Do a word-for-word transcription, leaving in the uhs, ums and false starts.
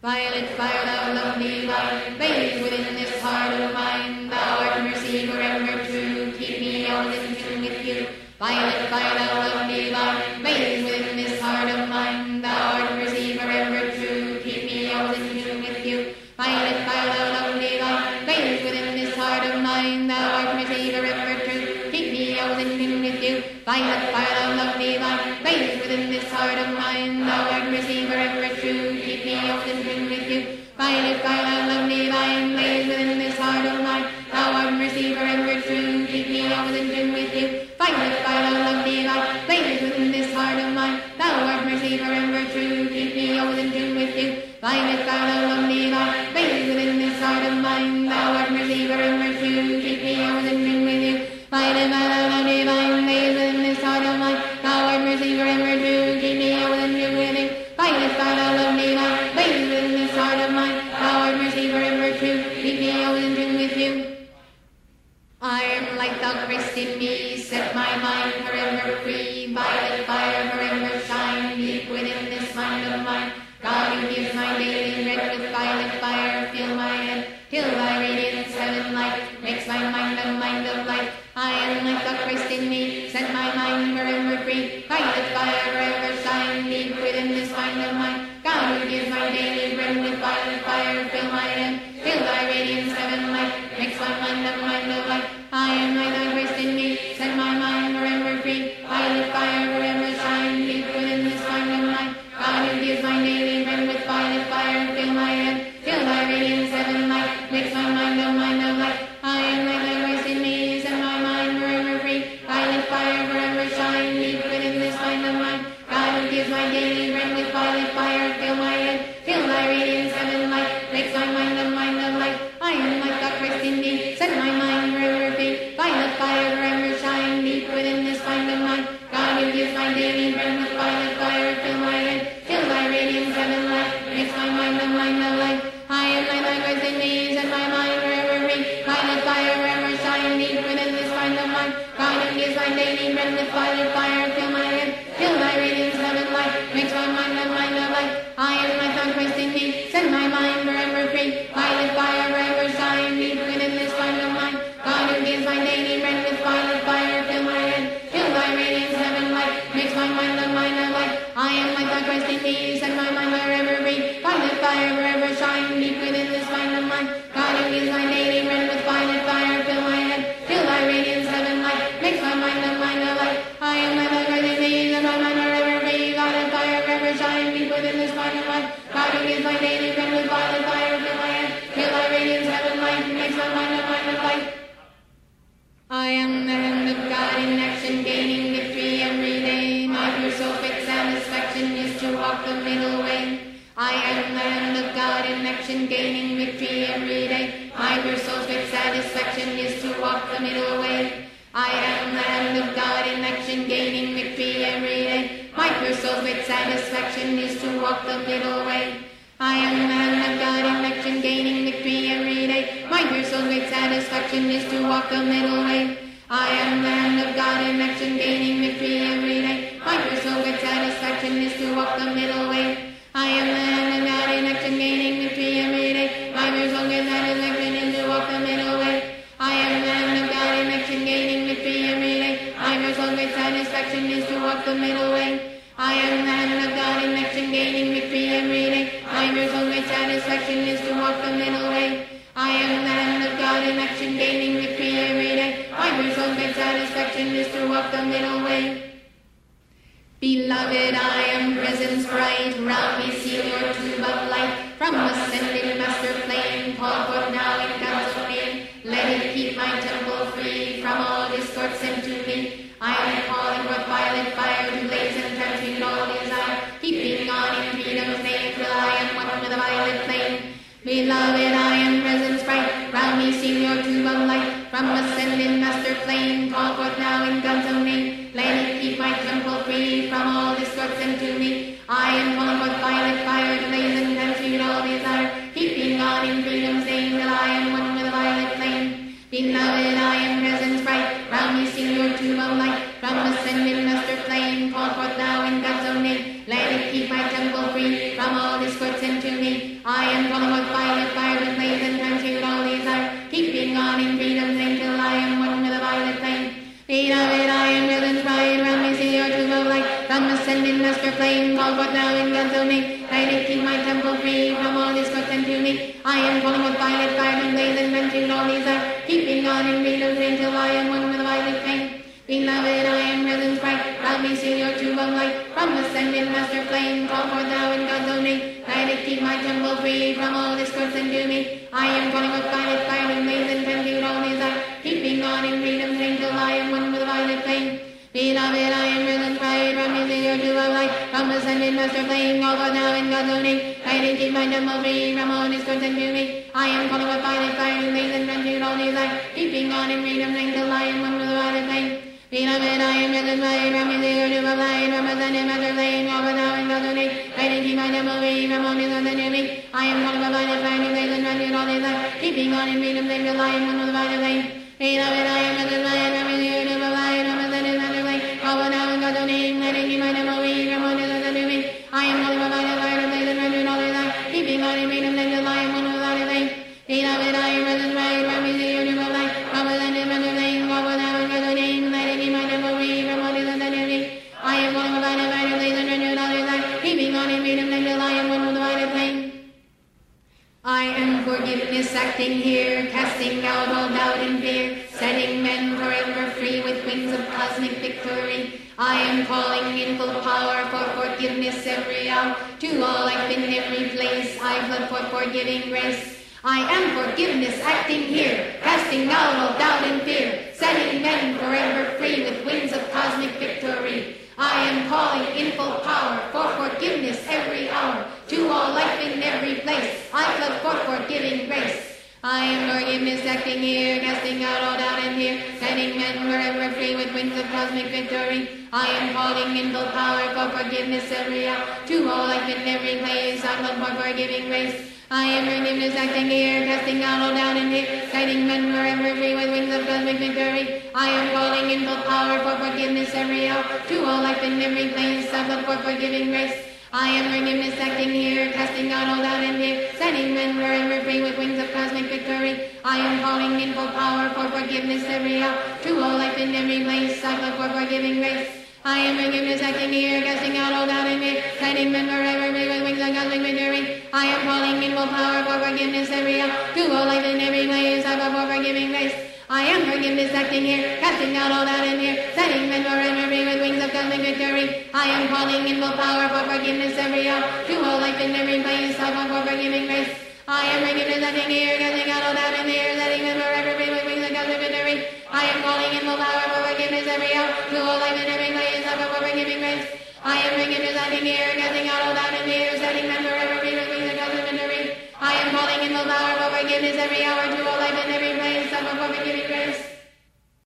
Violet fire, thou lovely violet, blaze within this heart of mine. Thou art mercy forever true, keep me always in tune with you. Violet fire, thou lovely violet, blaze within this heart of mine. Thou art mercy forever true, keep me always in tune with you. Violet fire, thou lovely violet, blaze within this heart of mine. Thou art mercy forever true, keep me always in tune with you. Violet fire, thou lovely violet, blaze within this heart of mine. Thou art mercy forever true, keep me always in tune with you. Violet fire, thou lovely violet, blaze within this heart of mine. Thou art mercy forever true, keep me always in tune with you. Violet fire, thou lovely violet, blaze within this heart of mine. Thou art mercy forever true, keep me always in tune with you. Violet fire, thou lovely violet, blaze within this heart of mine. Thou art mercy forever true, keep me always in tune with you. Violet fire, thou lovely violet, blaze within this heart of mine. Thou art mercy forever true, keep me always in tune with you. Violet fire, thou lovely violet, blaze within this heart of mine. Thou art mercy forever true, keep me always in tune with you. I am like thou Christ in me, set my mind forever free. Violet fire forever shine, deep within this mind of mine. God who gives my daily bread with violet fire, fill my head, till thy radiance heaven light, makes my mind a mind of light. I am like thou Christ in me, set my mind forever free. Violet fire forever shine, deep within this mind of mine. God who gives my daily bread with violet fire, fill my head, till thy radiance heaven light, makes my mind a mind of light. I am like thou Christ in me, set my mind forever free. Violet fire forever shine, deep within this mind of mine. God who gives my daily bread with violet fire, fill my head, till thy radiance heaven light, makes my mind a mind of light. I am like thou Christ in me, set my mind forever free. Violet fire forever shine, deep within this mind of mine. God who gives my daily bread with violet fire, fill my head, till thy radiance heaven light, makes my mind a mind of light. I am like thou Christ in me, set my mind forever free. Violet fire forever shine, deep within this mind of mine. God who gives my daily bread with violet fire, fill my head, till thy radiance heaven light, makes my mind a mind of light. I am like thou Christ in me, set my mind forever free. Violet fire forever shine, deep within this mind of mine. God who gives my daily bread with violet fire, fill my head, till thy radiance heaven light, makes my mind a mind of light. I am like thou Christ in me, set my mind forever free. Violet fire forever shine, deep within this mind of mine. God who gives my daily bread with violet fire, fill my head, till thy radiance heaven light, makes my mind a mind of light. I am like thou Christ in me, set my mind forever free. Violet fire forever shine, deep within this mind of mine. God who gives my daily bread with violet fire, fill my head, till thy radiance heaven light, makes my mind a mind of light. I am like thou Christ in me, set my mind forever free. Violet fire forever shine, deep within this mind of mine. God who gives my daily bread with violet fire, fill my head, till thy radiance heaven light, makes my mind a mind of light. I am the hand of God in action, gaining victory every day. My pure soul-fit satisfaction is to walk the middle way. I am the hand of God in action, gaining victory every day. My pure soul-fit satisfaction is to walk the middle way. I am the hand of God in action, gaining victory every day. My pure soul-fit satisfaction is to walk the middle way. I am the hand of God in action, gaining victory every day. My pure soul-fit satisfaction is to walk the middle way. I am the hand of God in action, gaining victory every day. My pure soul-fit satisfaction is to walk the middle way. I am the hand of God in action, gaining victory every day. My pure soul-fit satisfaction is to walk the middle way. I am the hand of God in action, gaining victory every day. My pure soul-fit satisfaction is to walk the middle way. I am the hand of God in action, gaining victory every day. My pure soul-fit satisfaction is to walk the middle way. I am the hand of God in action, gaining victory every day. My pure soul-fit satisfaction is to walk the middle way. Beloved, I am presence bright, round me seal your tube of light. From ascending master flame, call forth now in God's name. Let it keep my temple free from all discord sent to me. I am calling forth violet fire to blaze and transmute all desire, keeping on in freedom's name till I am one with the violet flame. Beloved, I am presence bright, round me seal your tube of light. From ascending master flame, call forth now in God's own name. Let it keep my temple free from all discord sent to me. I am calling forth violet fire to blaze and transmute all desire, keeping on in freedom's name till I am one with the violet flame. Beloved, I am presence bright, round me seal your tube of light. From ascending master flame, call forth now in God's own name. Let it keep my temple free from all discord discord sent to me. I am calling with violet fire to blaze and transmute all desire, keeping on in freedom's angel. I am one with a violet flame. Beloved, I am rhythm's bride, round me see your tube of light. Come ascending master flame, call forth now in God's own name. Guide keep my temple free from all discord sent to me. I am calling with violet fire to blaze and transmute all desire, keeping on in freedom's angel. I am one with a violet flame. Beloved, I am rhythm's bride, round me see your tube of light. From ascending master flame, call forth now in God's own name. Guide keep my temple free from all discord sent to me. I am calling with violet fire to blaze and transmute all desire, keeping on in freedom's angel. I am one with a violet flame. Beloved, I am rhythm's bride, from me see your tube of light. From ascending master flame, call forth now in God's own name. Guide keep my temple free from all discord sent to me. I am calling with violet fire to blaze and transmute all desire, keeping on in freedom's angel. I am one with a violet flame. Beloved, I am rhythm's bride, from me see your tube of light. From ascending master flame, call forth now in God's own name. Guide keep my temple free from all discord sent to me. I am calling with violet fire to blaze and transmute all desire, keeping on in freedom's angel. I am one with a violet flame. Beloved, I am rhythm's bride, from me see your tube of light. From ascending master flame, call forth now in God's own name. Guide keep my temple free from all discord sent to me. I am calling with violet fire to blaze and transmute all desire, keeping on in freedom's angel. I am one with a violet flame. Beloved, I am rhythm's bride, from me see your tube of light. From ascending master flame, call forth now in God's own name. Guide keep my temple free from all discord sent to me. I am calling with violet fire to blaze and transmute all desire, keeping on in freedom's angel. I am one with a violet flame. I am forgiveness acting here, casting out all doubt and fear, setting men forever free with wings of cosmic victory. I am calling in full power for forgiveness every hour. To all life in every place, I flood forth forgiving grace. I am forgiveness acting here, casting out all doubt and fear, setting men forever free with wings of cosmic victory. I am calling in full power for forgiveness every hour. To all life in every place, I flood forth forgiving grace. I am forgiveness acting here, casting out all doubt and fear, setting men forever free with wings of cosmic victory. I am calling in full power for forgiveness every hour. To all life in every place, I flood forth forgiving grace. I am forgiveness acting here, casting out all doubt and fear, guiding men forever free with wings of cosmic victory. I am calling in full power for forgiveness every hour. To all life in every place, I flood forth forgiving grace. I am forgiveness acting here, casting out all doubt and fear, setting men forever free with wings of cosmic victory. I am calling in full power for forgiveness every hour. To all life in every place, I flood forth forgiving grace. I am forgiveness acting here, casting out all doubt and fear, guiding men forever free with wings of cosmic victory. I am calling in full power for forgiveness every hour. To all life in every place, I flood forth forgiving grace. I am forgiveness acting here, casting out all doubt and fear, setting men forever free with wings of cosmic victory. I am calling in full power for forgiveness every hour. To all life in every place, I flood forth forgiving grace. I am forgiveness acting here, casting out all doubt and fear, setting men forever free with wings of cosmic victory. I am calling in full power for forgiveness every hour. To all life in every place, I flood forth forgiving grace. I am forgiveness acting here, casting out all doubt and fear, setting men forever free with wings of cosmic victory. I am calling in full power for forgiveness every hour. To all